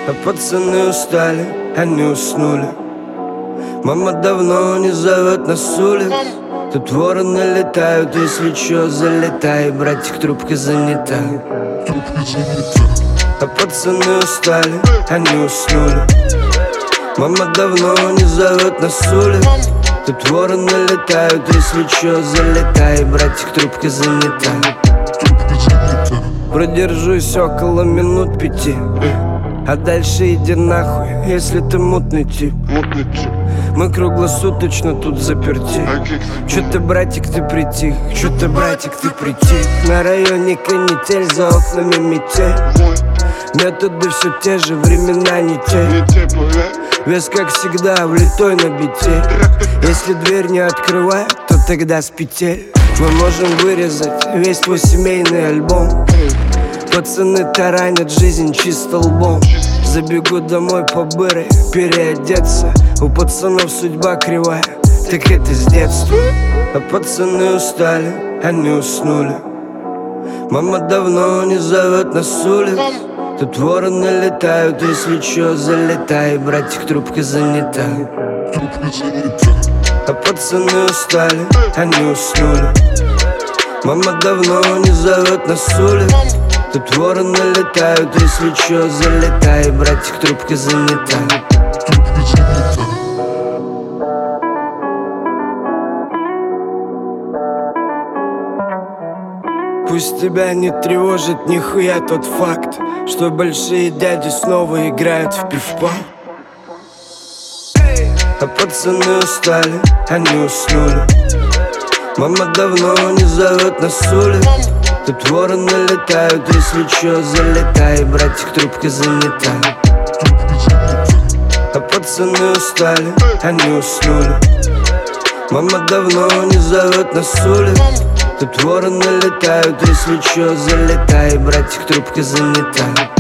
А пацаны устали, они уснули. Мама давно не зовет нас с улиц. Тут вороны летают, если чё, залетай. Братик, трубка занята. А пацаны устали, они уснули. Мама давно не зовет нас с улиц. Тут вороны летают, если чё, залетай. Братик, трубка занята. Продержусь около минут 5, а дальше иди нахуй, если ты мутный тип. Мы круглосуточно тут заперти. Чё ты, братик, ты притих? Чё ты, братик, ты притих? На районе канитель, за окнами метель. Методы все те же, времена не те. Вес, как всегда, влитой на бите. Если дверь не открывает, то тогда с петель мы можем вырезать весь твой семейный альбом. Пацаны таранят жизнь чисто лбом. Забегу домой по быры, переодеться. У пацанов судьба кривая, так это с детства. А пацаны устали, они уснули. Мама давно не зовет нас с улиц. Тут вороны летают, если чё, залетай. Братик, трубка занята. А пацаны устали, они уснули. Мама давно не зовет нас с улиц. Тут вороны летают, если чё, залетай. Братик, трубка занята. Пусть тебя не тревожит нихуя тот факт, что большие дяди снова играют в пивпа. А пацаны устали, они уснули. Мама давно не зовет нас с улиц. Тут вороны летают, если чё, залетай. Братик, трубка занята. А пацаны устали, они уснули. Мама давно не зовет нас с улиц. Тут вороны летают, если чё, залетай. Братик, трубка занята.